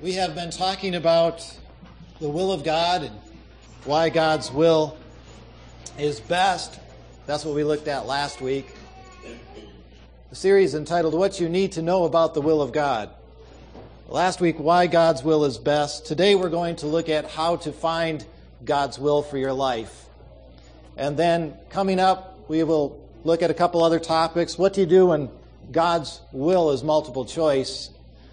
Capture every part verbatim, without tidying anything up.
We have been talking about the will of God and why God's will is best. That's what we looked at last week. The series entitled, What You Need to Know About the Will of God. Last week, why God's will is best. Today we're going to look at how to find God's will for your life. And then coming up, we will look at a couple other topics. What do you do when God's will is multiple choice?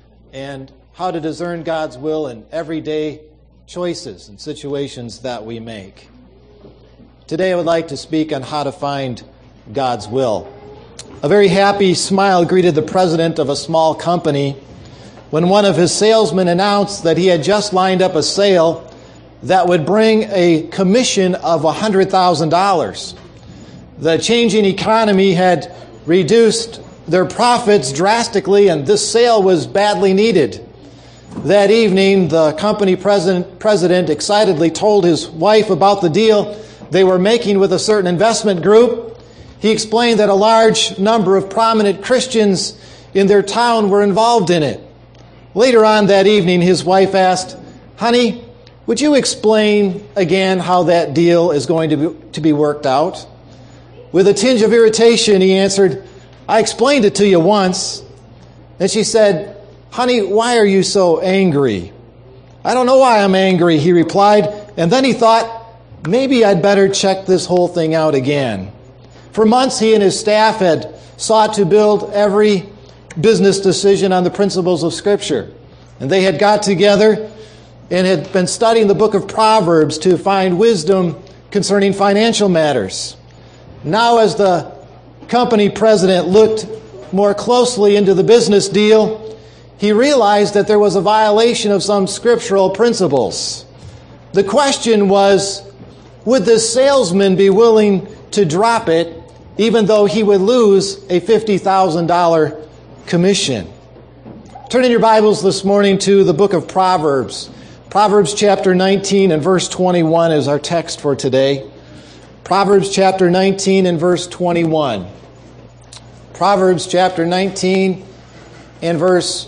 And how to discern God's will in everyday choices and situations that we make. Today I would like to speak on how to find God's will. A very happy smile greeted the president of a small company when one of his salesmen announced that he had just lined up a sale that would bring a commission of one hundred thousand dollars. The changing economy had reduced their profits drastically, and this sale was badly needed. That evening, the company president, president excitedly told his wife about the deal they were making with a certain investment group. He explained that a large number of prominent Christians in their town were involved in it. Later on that evening, his wife asked, "Honey, would you explain again how that deal is going to be, to be worked out?" With a tinge of irritation, he answered, "I explained it to you once." And she said, "Honey, why are you so angry?" "I don't know why I'm angry," he replied. And then he thought, maybe I'd better check this whole thing out again. For months, he and his staff had sought to build every business decision on the principles of Scripture. And they had got together and had been studying the book of Proverbs to find wisdom concerning financial matters. Now, as the company president looked more closely into the business deal, he realized that there was a violation of some scriptural principles. The question was, would this salesman be willing to drop it even though he would lose a fifty thousand dollars commission? Turn in your Bibles this morning to the book of Proverbs. Proverbs chapter nineteen and verse twenty-one is our text for today. Proverbs chapter nineteen and verse twenty-one. Proverbs chapter nineteen and verse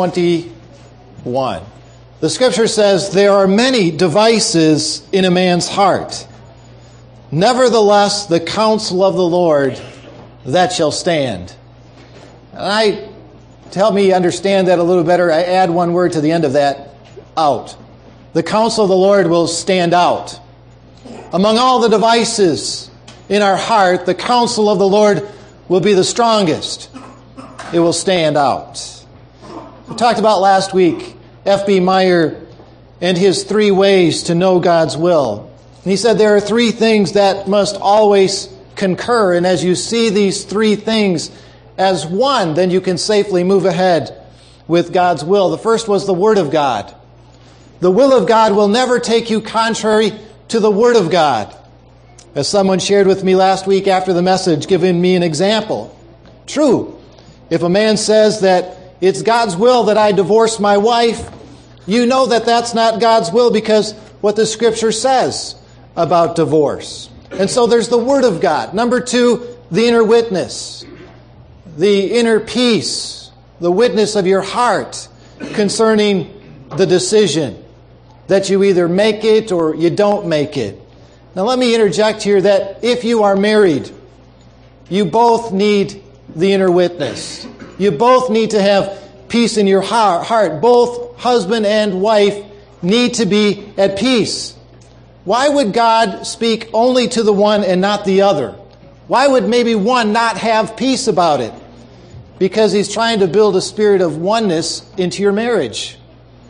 twenty-one. The scripture says, "There are many devices in a man's heart. Nevertheless, the counsel of the Lord, that shall stand." And I, to help me understand that a little better, I add one word to the end of that, out. The counsel of the Lord will stand out. Among all the devices in our heart, the counsel of the Lord will be the strongest. It will stand out. We talked about last week F B Meyer and his three ways to know God's will. And he said there are three things that must always concur, and as you see these three things as one, then you can safely move ahead with God's will. The first was the Word of God. The will of God will never take you contrary to the Word of God. As someone shared with me last week after the message, giving me an example. True, if a man says that it's God's will that I divorce my wife, you know that that's not God's will because what the Scripture says about divorce. And so there's the Word of God. Number two, the inner witness. The inner peace, the witness of your heart concerning the decision that you either make it or you don't make it. Now let me interject here that if you are married, you both need the inner witness. You both need to have peace in your heart. Both husband and wife need to be at peace. Why would God speak only to the one and not the other? Why would maybe one not have peace about it? Because He's trying to build a spirit of oneness into your marriage.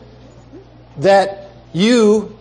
That you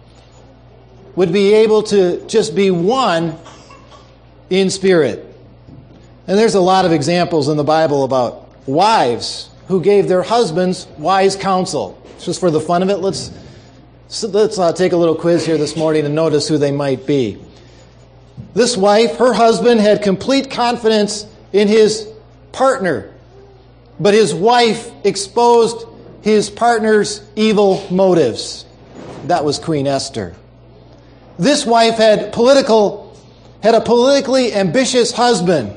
would be able to just be one in spirit. And there's a lot of examples in the Bible about wives who gave their husbands wise counsel. Just for the fun of it, let's let's uh, take a little quiz here this morning and notice who they might be. This wife, her husband had complete confidence in his partner, but his wife exposed his partner's evil motives. That was Queen Esther. This wife had political had a politically ambitious husband.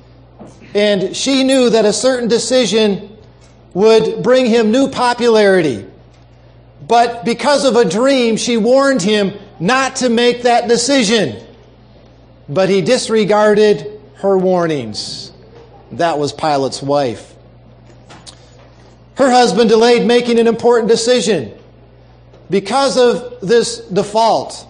And she knew that a certain decision would bring him new popularity. But because of a dream, she warned him not to make that decision. But he disregarded her warnings. That was Pilate's wife. Her husband delayed making an important decision. Because of this default,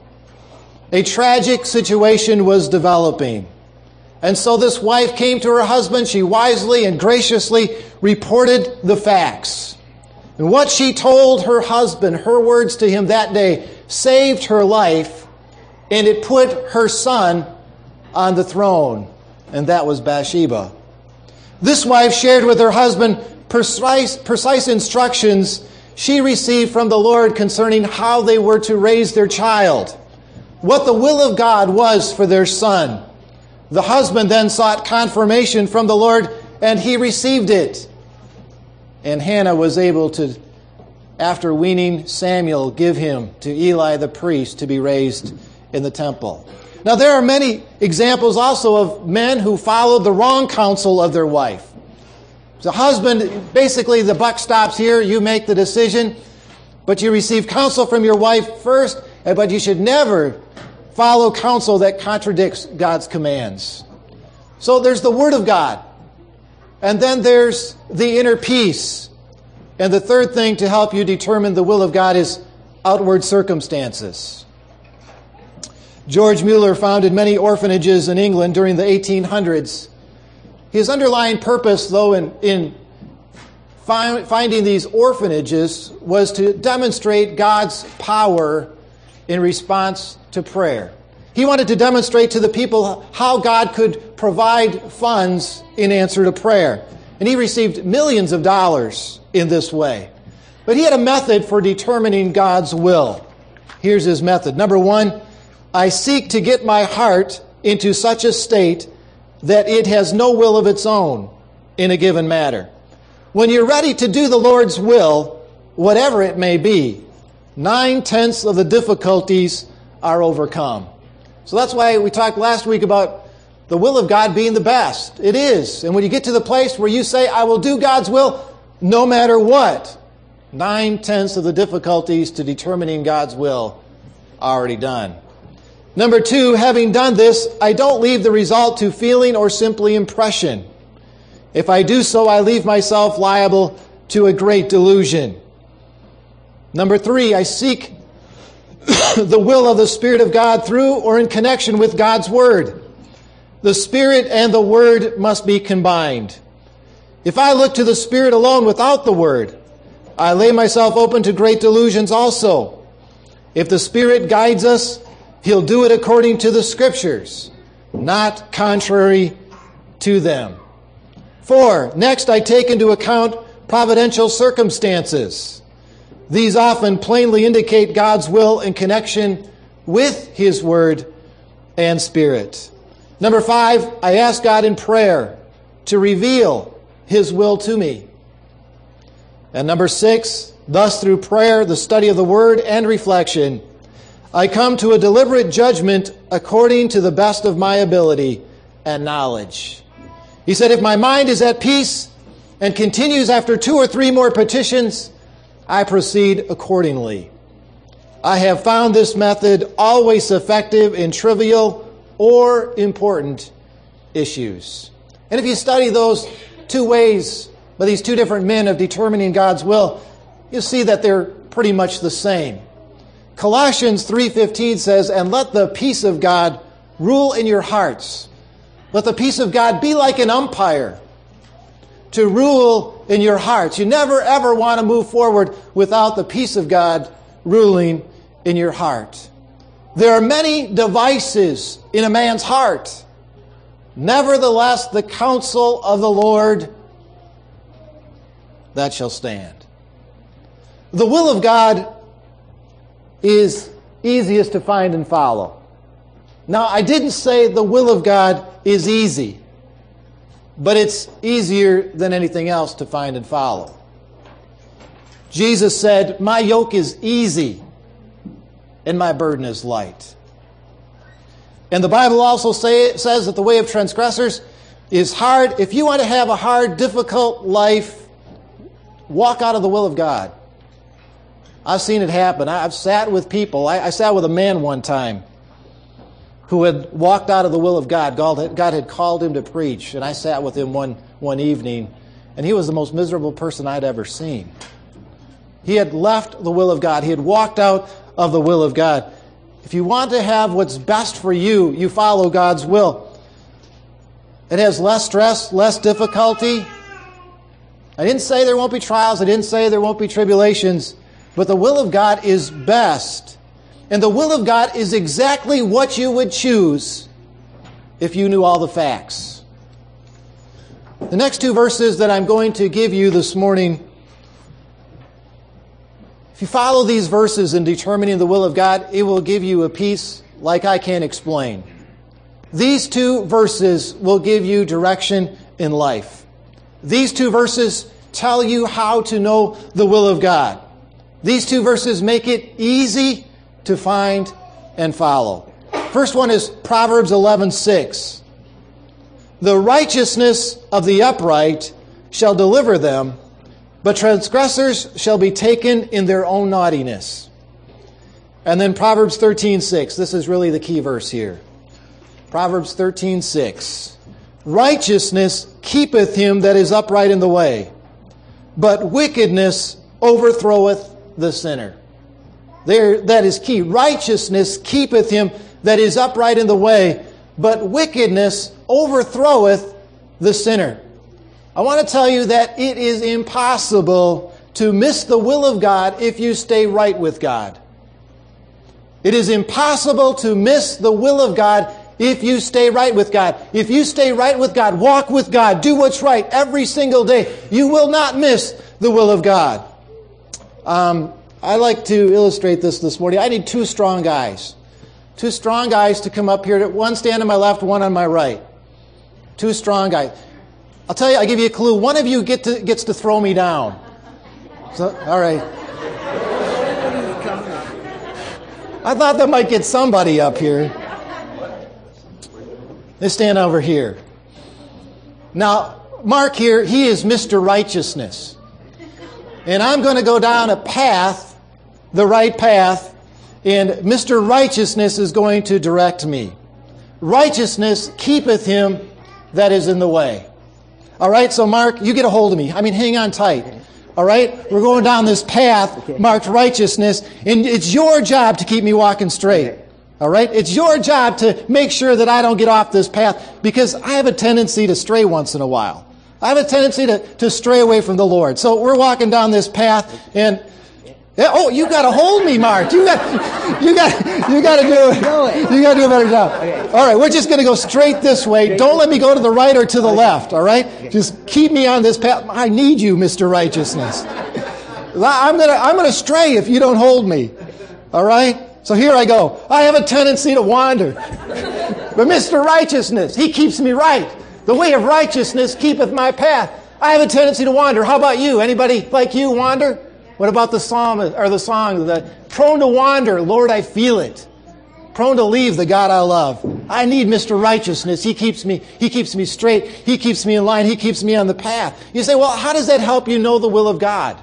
a tragic situation was developing. And so this wife came to her husband. She wisely and graciously reported the facts. And what she told her husband, her words to him that day, saved her life, and it put her son on the throne, and that was Bathsheba. This wife shared with her husband precise, precise instructions she received from the Lord concerning how they were to raise their child, what the will of God was for their son. The husband then sought confirmation from the Lord, and he received it. And Hannah was able to, after weaning Samuel, give him to Eli the priest to be raised in the temple. Now, there are many examples also of men who followed the wrong counsel of their wife. The husband, basically the buck stops here. You make the decision, but you receive counsel from your wife first, but you should never follow counsel that contradicts God's commands. So there's the Word of God. And then there's the inner peace. And the third thing to help you determine the will of God is outward circumstances. George Mueller founded many orphanages in England during the eighteen hundreds. His underlying purpose, though, in, in fi- finding these orphanages was to demonstrate God's power in response to prayer. He wanted to demonstrate to the people how God could provide funds in answer to prayer. And he received millions of dollars in this way. But he had a method for determining God's will. Here's his method. Number one, I seek to get my heart into such a state that it has no will of its own in a given matter. When you're ready to do the Lord's will, whatever it may be, nine-tenths of the difficulties are overcome. So that's why we talked last week about the will of God being the best. It is. And when you get to the place where you say, I will do God's will no matter what, nine-tenths of the difficulties to determining God's will are already done. Number two, having done this, I don't leave the result to feeling or simply impression. If I do so, I leave myself liable to a great delusion. Number three, I seek the will of the Spirit of God through or in connection with God's Word. The Spirit and the Word must be combined. If I look to the Spirit alone without the Word, I lay myself open to great delusions also. If the Spirit guides us, He'll do it according to the Scriptures, not contrary to them. Four, next I take into account providential circumstances. These often plainly indicate God's will in connection with His Word and Spirit. Number five, I ask God in prayer to reveal His will to me. And number six, thus through prayer, the study of the Word, and reflection, I come to a deliberate judgment according to the best of my ability and knowledge. He said, if my mind is at peace and continues after two or three more petitions, I proceed accordingly. I have found this method always effective in trivial or important issues. And if you study those two ways, by these two different men of determining God's will, you see that they're pretty much the same. Colossians three fifteen says, and let the peace of God rule in your hearts. Let the peace of God be like an umpire to rule in your hearts. You never ever want to move forward without the peace of God ruling in your heart. There are many devices in a man's heart. Nevertheless, the counsel of the Lord, that shall stand. The will of God is easiest to find and follow. Now, I didn't say the will of God is easy, but it's easier than anything else to find and follow. Jesus said, my yoke is easy and my burden is light. And the Bible also say, says that the way of transgressors is hard. If you want to have a hard, difficult life, walk out of the will of God. I've seen it happen. I've sat with people. I, I sat with a man one time who had walked out of the will of God. God had, God had called him to preach, and I sat with him one, one evening, and he was the most miserable person I'd ever seen. He had left the will of God. He had walked out of the will of God. If you want to have what's best for you, you follow God's will. It has less stress, less difficulty. I didn't say there won't be trials. I didn't say there won't be tribulations. But the will of God is best. And the will of God is exactly what you would choose if you knew all the facts. The next two verses that I'm going to give you this morning, if you follow these verses in determining the will of God, it will give you a peace like I can't explain. These two verses will give you direction in life. These two verses tell you how to know the will of God. These two verses make it easy to find and follow. First one is Proverbs eleven six. The righteousness of the upright shall deliver them, but transgressors shall be taken in their own naughtiness. And then Proverbs thirteen six. This is really the key verse here. Proverbs thirteen six. Righteousness keepeth him that is upright in the way, but wickedness overthroweth the sinner. There, that is key. Righteousness keepeth him that is upright in the way, but wickedness overthroweth the sinner. I want to tell you that it is impossible to miss the will of God if you stay right with God. It is impossible to miss the will of God if you stay right with God. If you stay right with God, walk with God, do what's right every single day, you will not miss the will of God. Um, I like to illustrate this this morning. I need two strong guys. Two strong guys to come up here. One stand on my left, one on my right. Two strong guys. I'll tell you, I'll give you a clue. One of you get to, gets to throw me down. So, all right. I thought that might get somebody up here. They stand over here. Now, Mark here, he is Mister Righteousness. And I'm going to go down a path, the right path, and Mister Righteousness is going to direct me. Righteousness keepeth him that is in the way. All right, so Mark, you get a hold of me. I mean, hang on tight. All right, we're going down this path marked righteousness, and it's your job to keep me walking straight. All right, it's your job to make sure that I don't get off this path, because I have a tendency to stray once in a while. I have a tendency to, to stray away from the Lord. So we're walking down this path, and oh, you got to hold me, Mark. You got, you got, you got to do, you got to do a better job. All right, we're just going to go straight this way. Don't let me go to the right or to the left. All right, just keep me on this path. I need you, Mister Righteousness. I'm gonna, I'm gonna stray if you don't hold me. All right. So here I go. I have a tendency to wander, but Mister Righteousness, He keeps me right. The way of righteousness keepeth my path. I have a tendency to wander. How about you? Anybody like you wander? What about the psalm or the song, the prone to wander, Lord, I feel it. Prone to leave the God I love. I need Mister Righteousness. He keeps me, He keeps me straight. He keeps me in line. He keeps me on the path. You say, well, how does that help you know the will of God?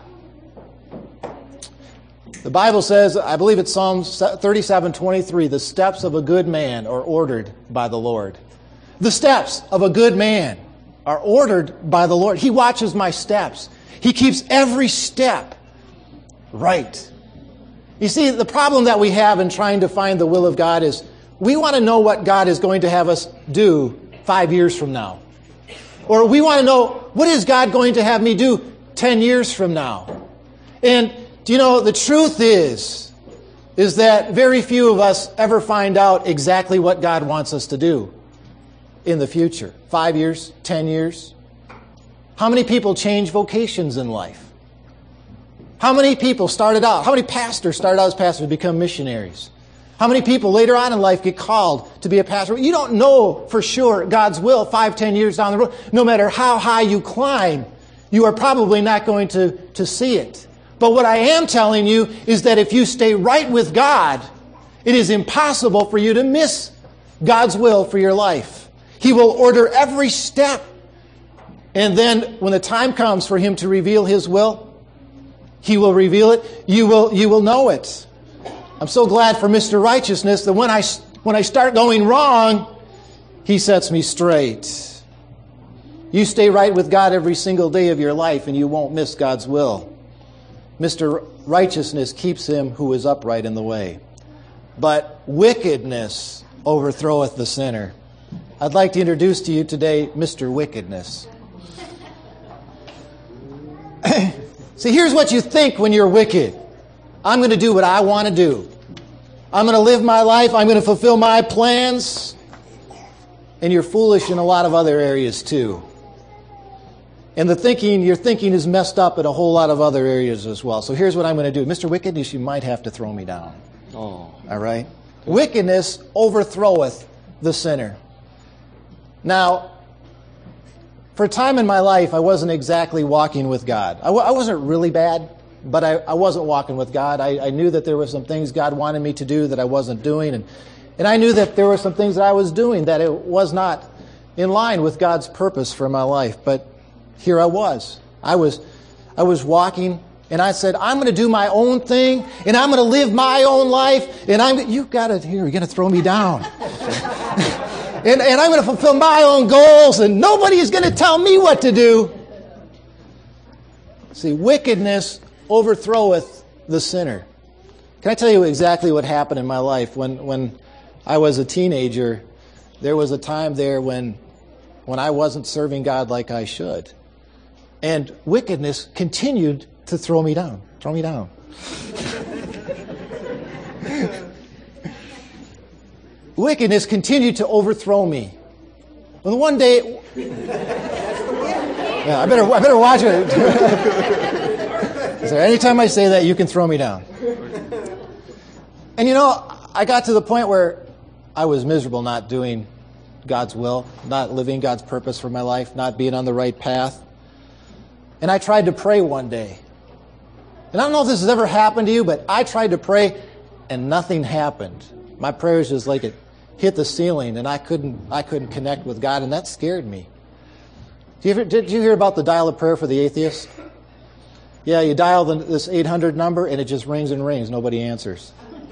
The Bible says, I believe it's Psalm thirty-seven twenty-three, the steps of a good man are ordered by the Lord. The steps of a good man are ordered by the Lord. He watches my steps. He keeps every step right. You see, the problem that we have in trying to find the will of God is we want to know what God is going to have us do five years from now. Or we want to know, what is God going to have me do ten years from now? And, do you know, the truth is, is that very few of us ever find out exactly what God wants us to do in the future. Five years, ten years. How many people change vocations in life? How many people started out, how many pastors started out as pastors and become missionaries? How many people later on in life get called to be a pastor? You don't know for sure God's will five, ten years down the road. No matter how high you climb, you are probably not going to, to see it. But what I am telling you is that if you stay right with God, it is impossible for you to miss God's will for your life. He will order every step. And then when the time comes for Him to reveal His will, He will reveal it. You will, you will know it. I'm so glad for Mister Righteousness that when I, when I start going wrong, He sets me straight. You stay right with God every single day of your life and you won't miss God's will. Mister Righteousness keeps him who is upright in the way. But wickedness overthroweth the sinner. I'd like to introduce to you today Mister Wickedness. See, here's what you think when you're wicked. I'm going to do what I want to do. I'm going to live my life. I'm going to fulfill my plans. And you're foolish in a lot of other areas too. And the thinking, your thinking is messed up in a whole lot of other areas as well. So here's what I'm going to do. Mister Wickedness, you might have to throw me down. Oh. All right? Wickedness overthroweth the sinner. Now, for a time in my life, I wasn't exactly walking with God. I, w- I wasn't really bad, but I, I wasn't walking with God. I, I knew that there were some things God wanted me to do that I wasn't doing. And, and I knew that there were some things that I was doing that it was not in line with God's purpose for my life. But here I was. I was I was walking, and I said, I'm going to do my own thing, and I'm going to live my own life, and I'm you've got to here, you're going to throw me down. and, and I'm going to fulfill my own goals, and nobody is going to tell me what to do. See, wickedness overthroweth the sinner. Can I tell you exactly what happened in my life? When when I was a teenager, there was a time there when when I wasn't serving God like I should. And wickedness continued to throw me down. Throw me down. Wickedness continued to overthrow me. When one day, yeah, I better, I better watch it. So anytime I say that, you can throw me down. And you know, I got to the point where I was miserable not doing God's will, not living God's purpose for my life, not being on the right path. And I tried to pray one day. And I don't know if this has ever happened to you, but I tried to pray and nothing happened. My prayers just like it hit the ceiling and I couldn't I couldn't connect with God, and that scared me. Did you, ever, did you hear about the dial a prayer for the atheist? Yeah, you dial the, this eight hundred number and it just rings and rings. Nobody answers.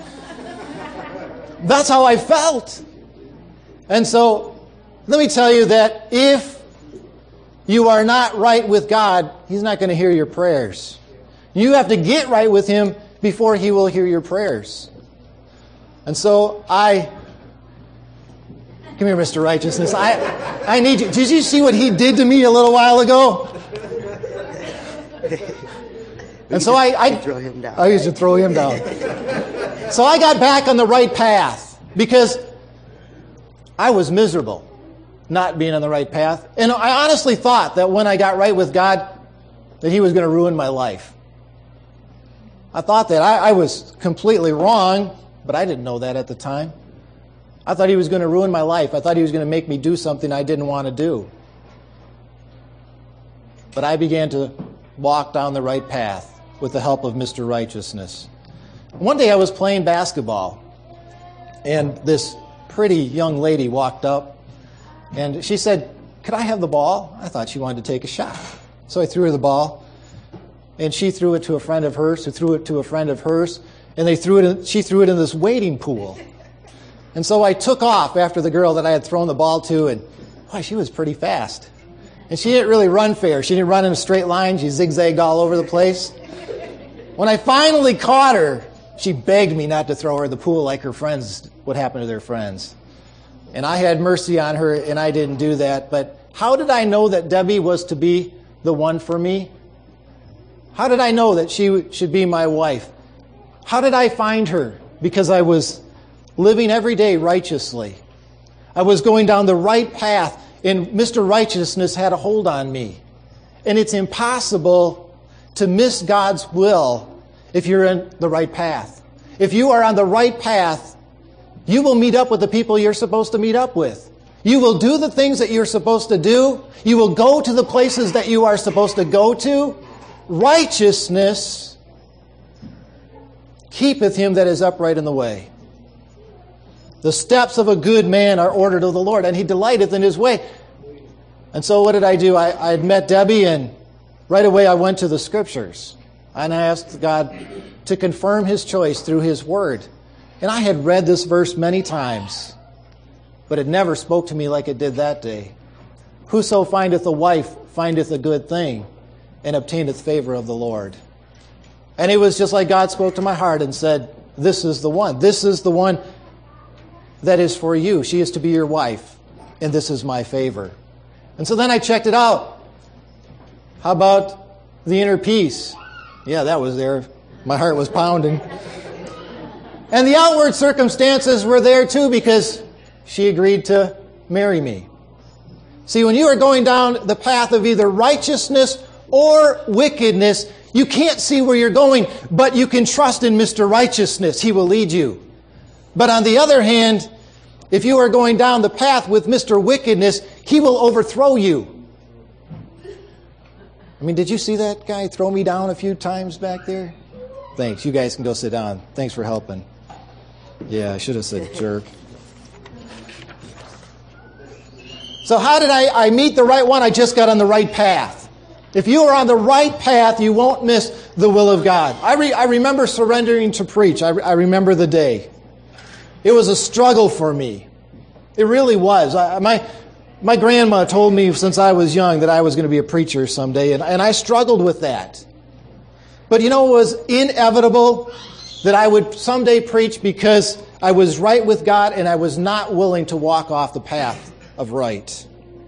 That's how I felt. And so, let me tell you that if you are not right with God, He's not going to hear your prayers. You have to get right with Him before He will hear your prayers. And so, I... Come here, Mister Righteousness. I, I need you. Did you see what he did to me a little while ago? And so I... I throw him down. I used to throw him down. So I got back on the right path because I was miserable not being on the right path. And I honestly thought that when I got right with God, that He was going to ruin my life. I thought that I, I was completely wrong, but I didn't know that at the time. I thought He was going to ruin my life. I thought He was going to make me do something I didn't want to do. But I began to walk down the right path with the help of Mister Righteousness. One day I was playing basketball, and this pretty young lady walked up, and she said, "Could I have the ball?" I thought she wanted to take a shot. So I threw her the ball, and she threw it to a friend of hers, who threw it to a friend of hers, and they threw it in, she threw it in this wading pool. And so I took off after the girl that I had thrown the ball to, and boy, she was pretty fast. And she didn't really run fair. She didn't run in a straight line. She zigzagged all over the place. When I finally caught her, she begged me not to throw her in the pool like her friends would happen to their friends. And I had mercy on her, and I didn't do that. But how did I know that Debbie was to be the one for me? How did I know that she should be my wife? How did I find her? Because I was living every day righteously. I was going down the right path, and Mister Righteousness had a hold on me. And it's impossible to miss God's will if you're in the right path. If you are on the right path, you will meet up with the people you're supposed to meet up with. You will do the things that you're supposed to do. You will go to the places that you are supposed to go to. Righteousness keepeth him that is upright in the way. The steps of a good man are ordered of the Lord, and He delighteth in His way. And so what did I do? I, I had met Debbie, and right away I went to the Scriptures. And I asked God to confirm His choice through His Word. And I had read this verse many times, but it never spoke to me like it did that day. Whoso findeth a wife findeth a good thing, and obtaineth favor of the Lord. And it was just like God spoke to my heart and said, this is the one. This is the one that is for you. She is to be your wife, and this is my favor. And so then I checked it out. How about the inner peace? Yeah, that was there. My heart was pounding. And the outward circumstances were there too, because she agreed to marry me. See, when you are going down the path of either righteousness or wickedness, you can't see where you're going, but you can trust in Mister Righteousness. He will lead you. But on the other hand, if you are going down the path with Mister Wickedness, He will overthrow you. I mean, did you see that guy throw me down a few times back there? Thanks. You guys can go sit down. Thanks for helping. Yeah, I should have said jerk. So how did I, I meet the right one? I just got on the right path. If you are on the right path, you won't miss the will of God. I, re, I remember surrendering to preach. I, I remember the day. It was a struggle for me. It really was. I, my, my grandma told me since I was young that I was going to be a preacher someday, and, and I struggled with that. But you know, it was inevitable that I would someday preach because I was right with God and I was not willing to walk off the path of right.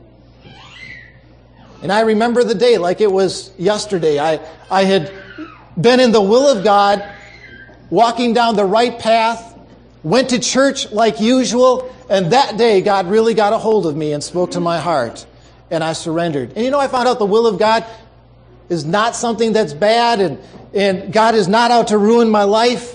And I remember the day like it was yesterday. I, I had been in the will of God, walking down the right path, went to church like usual, and that day God really got a hold of me and spoke to my heart, and I surrendered. And you know, I found out the will of God is not something that's bad, and, and God is not out to ruin my life.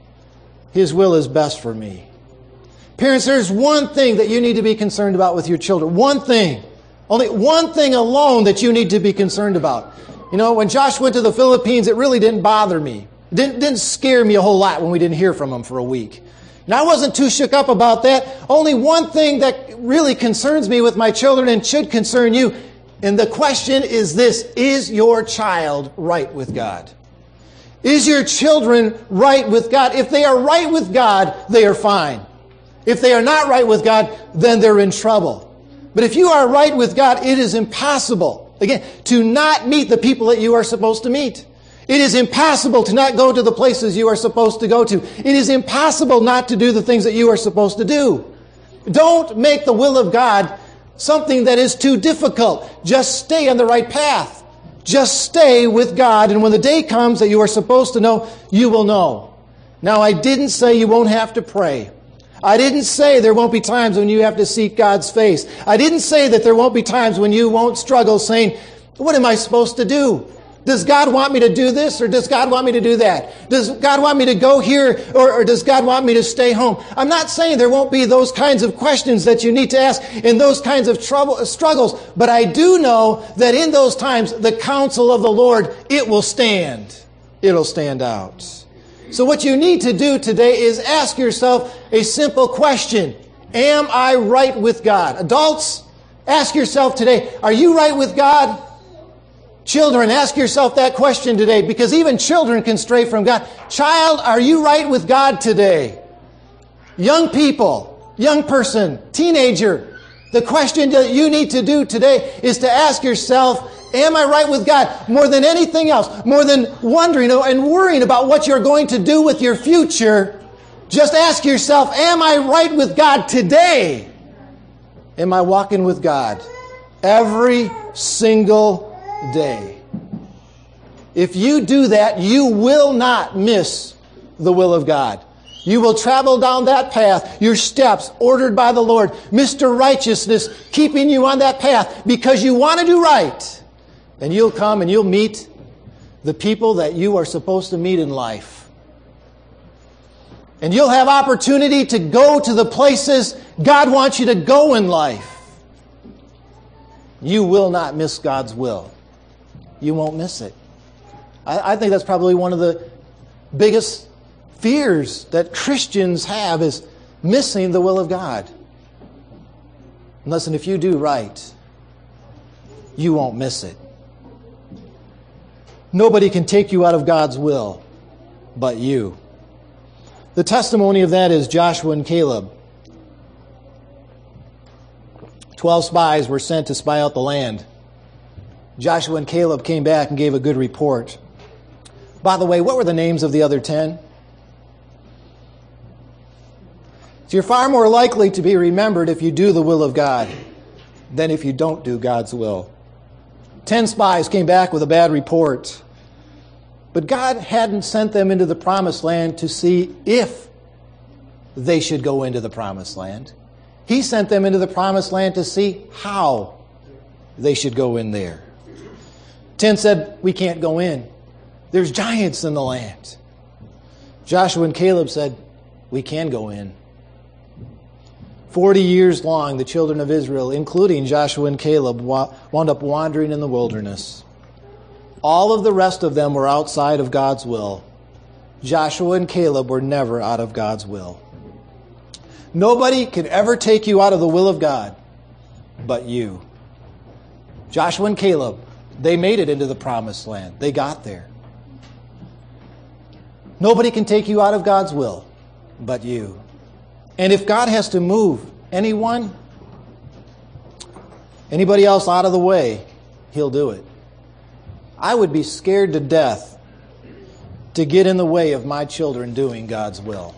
His will is best for me. Parents, there's one thing that you need to be concerned about with your children. One thing. Only one thing alone that you need to be concerned about. You know, when Josh went to the Philippines, it really didn't bother me. It didn't, didn't scare me a whole lot when we didn't hear from him for a week. And I wasn't too shook up about that. Only one thing that really concerns me with my children and should concern you. And the question is this: is your child right with God? Is your children right with God? If they are right with God, they are fine. If they are not right with God, then they're in trouble. But if you are right with God, it is impossible, again, to not meet the people that you are supposed to meet. It is impossible to not go to the places you are supposed to go to. It is impossible not to do the things that you are supposed to do. Don't make the will of God something that is too difficult. Just stay on the right path. Just stay with God, and when the day comes that you are supposed to know, you will know. Now, I didn't say you won't have to pray. I didn't say there won't be times when you have to seek God's face. I didn't say that there won't be times when you won't struggle saying, what am I supposed to do? Does God want me to do this, or does God want me to do that? Does God want me to go here, or, or does God want me to stay home? I'm not saying there won't be those kinds of questions that you need to ask and those kinds of trouble, struggles, but I do know that in those times, the counsel of the Lord, it will stand. It'll stand out. So what you need to do today is ask yourself a simple question. Am I right with God? Adults, ask yourself today, are you right with God? Children, ask yourself that question today, because even children can stray from God. Child, are you right with God today? Young people, young person, teenager, the question that you need to do today is to ask yourself, am I right with God? More than anything else, more than wondering and worrying about what you're going to do with your future, just ask yourself, am I right with God today? Am I walking with God every single day? If you do that, you will not miss the will of God. You will travel down that path, your steps ordered by the Lord, Mister Righteousness keeping you on that path because you want to do right. And you'll come and you'll meet the people that you are supposed to meet in life. And you'll have opportunity to go to the places God wants you to go in life. You will not miss God's will. You won't miss it. I, I think that's probably one of the biggest fears that Christians have, is missing the will of God. And listen, if you do right, you won't miss it. Nobody can take you out of God's will but you. The testimony of that is Joshua and Caleb. Twelve spies were sent to spy out the land. Joshua and Caleb came back and gave a good report. By the way, what were the names of the other ten? So you're far more likely to be remembered if you do the will of God than if you don't do God's will. Ten spies came back with a bad report. But God hadn't sent them into the promised land to see if they should go into the promised land. He sent them into the promised land to see how they should go in there. Ten said, we can't go in. There's giants in the land. Joshua and Caleb said, we can go in. Forty years long, the children of Israel, including Joshua and Caleb, wound up wandering in the wilderness. All of the rest of them were outside of God's will. Joshua and Caleb were never out of God's will. Nobody can ever take you out of the will of God but you. Joshua and Caleb, they made it into the promised land. They got there. Nobody can take you out of God's will but you. And if God has to move anyone, anybody else out of the way, He'll do it. I would be scared to death to get in the way of my children doing God's will.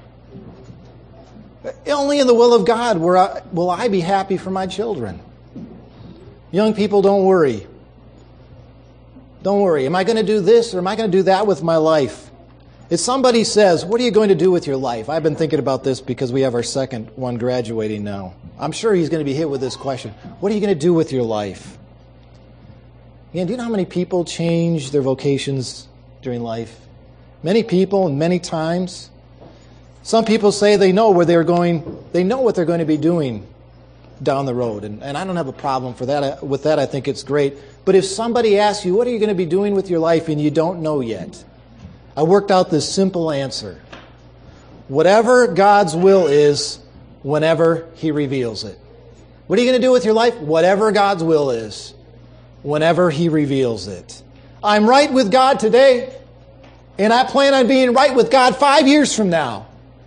Only in the will of God will I, will I be happy for my children. Young people, don't worry. Don't worry. Am I going to do this or am I going to do that with my life? If somebody says, what are you going to do with your life? I've been thinking about this because we have our second one graduating now. I'm sure he's going to be hit with this question. What are you going to do with your life? Again, do you know how many people change their vocations during life? Many people and many times. Some people say they know where they're going, they know what they're going to be doing down the road. And, and I don't have a problem for that. With that, I think it's great. But if somebody asks you, what are you going to be doing with your life, and you don't know yet, I worked out this simple answer. Whatever God's will is, whenever He reveals it. What are you going to do with your life? Whatever God's will is, whenever He reveals it. I'm right with God today, and I plan on being right with God five years from now.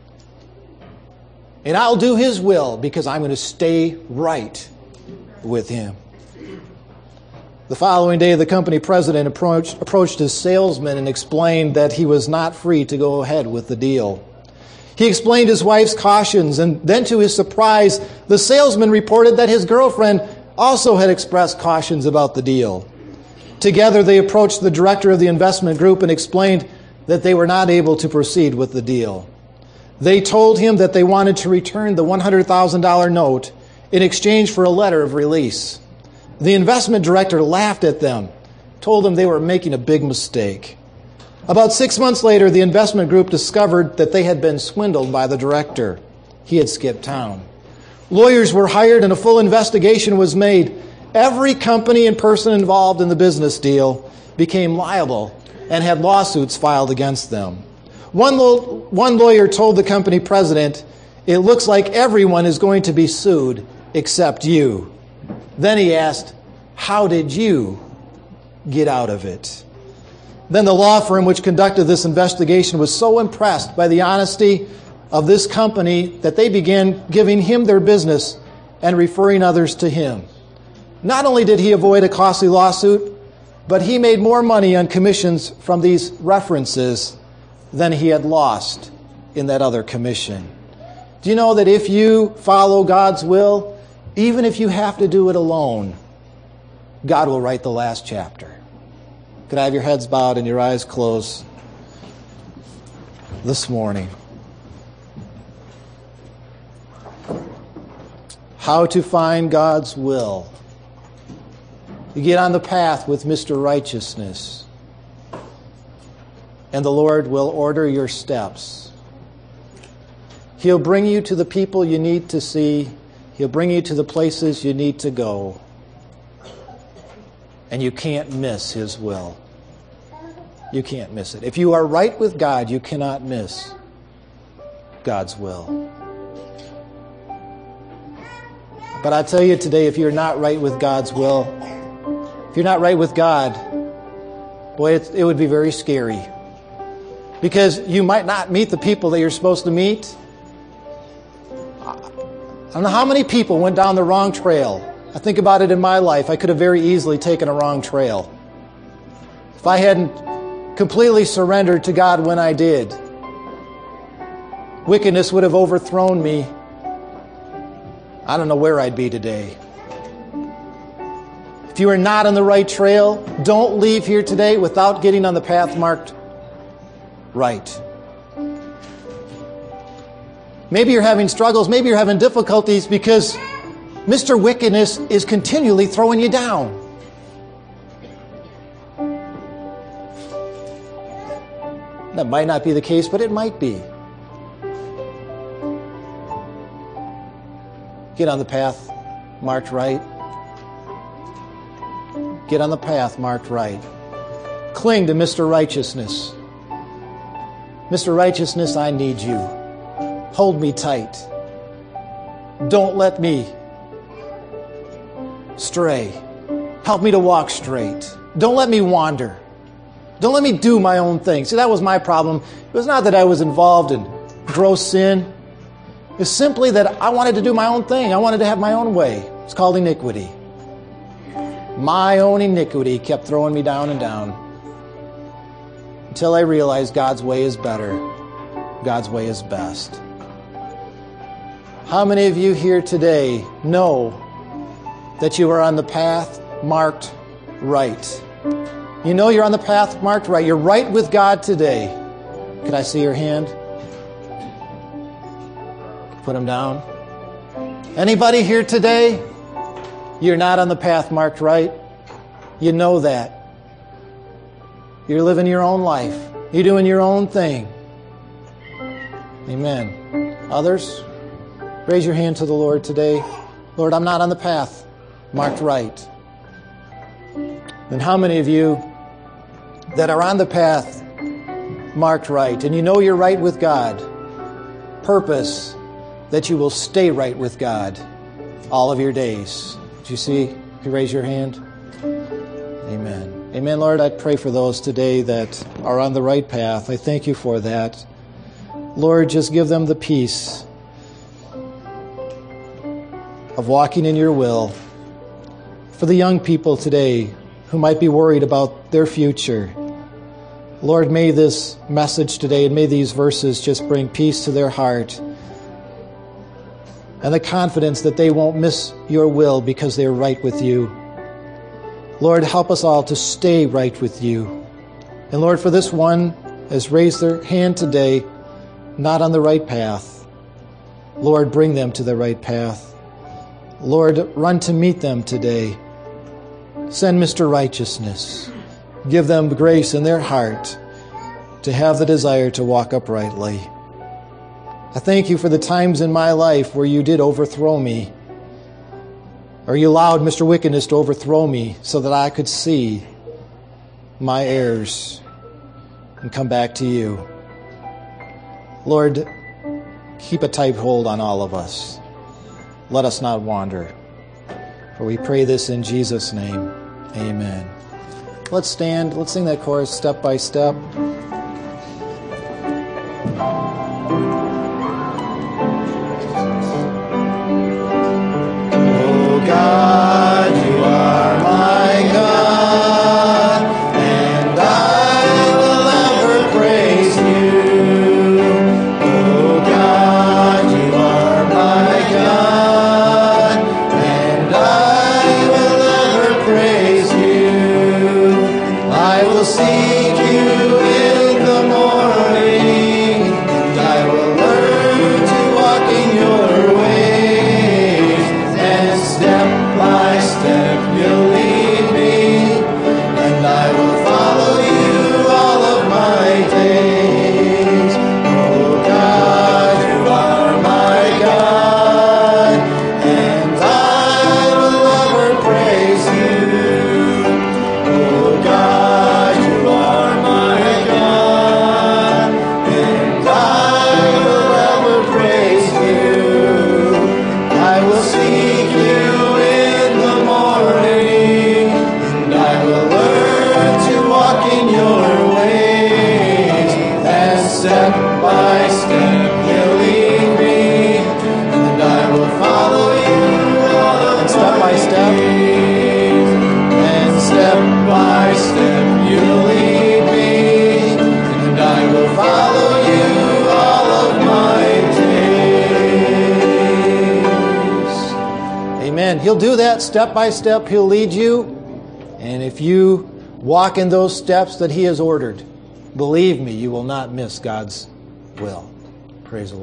And I'll do His will because I'm going to stay right with Him. The following day, the company president approached, approached his salesman and explained that he was not free to go ahead with the deal. He explained his wife's cautions, and then to his surprise, the salesman reported that his girlfriend also had expressed cautions about the deal. Together, they approached the director of the investment group and explained that they were not able to proceed with the deal. They told him that they wanted to return the one hundred thousand dollars note in exchange for a letter of release. The investment director laughed at them, told them they were making a big mistake. About six months later, the investment group discovered that they had been swindled by the director. He had skipped town. Lawyers were hired and a full investigation was made. Every company and person involved in the business deal became liable and had lawsuits filed against them. One, lo- one lawyer told the company president, "It looks like everyone is going to be sued except you." Then he asked, "How did you get out of it?" Then the law firm which conducted this investigation was so impressed by the honesty of this company that they began giving him their business and referring others to him. Not only did he avoid a costly lawsuit, but he made more money on commissions from these references than he had lost in that other commission. Do you know that if you follow God's will, even if you have to do it alone, God will write the last chapter? Could I have your heads bowed and your eyes closed this morning? How to find God's will. You get on the path with Mister Righteousness, and the Lord will order your steps. He'll bring you to the people you need to see. He'll bring you to the places you need to go. And you can't miss His will. You can't miss it. If you are right with God, you cannot miss God's will. But I tell you today, if you're not right with God's will, if you're not right with God, boy, it, it would be very scary. Because you might not meet the people that you're supposed to meet. I don't know how many people went down the wrong trail. I think about it in my life. I could have very easily taken a wrong trail. If I hadn't completely surrendered to God when I did, wickedness would have overthrown me. I don't know where I'd be today. If you are not on the right trail, don't leave here today without getting on the path marked right. Maybe you're having struggles, maybe you're having difficulties because Mister Wickedness is continually throwing you down. That might not be the case, but it might be. Get on the path marked right. Get on the path marked right. Cling to Mister Righteousness. Mister Righteousness, I need you. Hold me tight. Don't let me stray. Help me to walk straight. Don't let me wander. Don't let me do my own thing. See, that was my problem. It was not that I was involved in gross sin. It's simply that I wanted to do my own thing. I wanted to have my own way. It's called iniquity. My own iniquity kept throwing me down and down until I realized God's way is better. God's way is best. How many of you here today know that you are on the path marked right? You know you're on the path marked right. You're right with God today. Can I see your hand? Put them down. Anybody here today? You're not on the path marked right. You know that. You're living your own life. You're doing your own thing. Amen. Others, raise your hand to the Lord today. Lord, I'm not on the path marked right. Then how many of you that are on the path marked right and you know you're right with God, purpose that you will stay right with God all of your days? Do you see? Can you raise your hand? Amen. Amen, Lord, I pray for those today that are on the right path. I thank you for that. Lord, just give them the peace of walking in your will. For the young people today who might be worried about their future, Lord, may this message today and may these verses just bring peace to their heart and the confidence that they won't miss your will because they're right with you. Lord, help us all to stay right with you. And Lord, for this one has raised their hand today, not on the right path, Lord, bring them to the right path. Lord, run to meet them today. Send Mister Righteousness. Give them grace in their heart to have the desire to walk uprightly. I thank you for the times in my life where you did overthrow me, or you allowed Mister Wickedness to overthrow me so that I could see my errors and come back to you. Lord, keep a tight hold on all of us. Let us not wander. For we pray this in Jesus' name. Amen. Let's stand. Let's sing that chorus step by step. God, you are my God, and I will ever praise you. Oh God, you are my God, and I will ever praise you. I will seek you in the morning, and by step He'll lead me, and I will follow you all of and step by step, and step by step you'll lead me, and I will follow you all of my days. Amen. He'll do that step by step. He'll lead you, and if you walk in those steps that He has ordered, believe me, you will not miss God's will. Praise the Lord.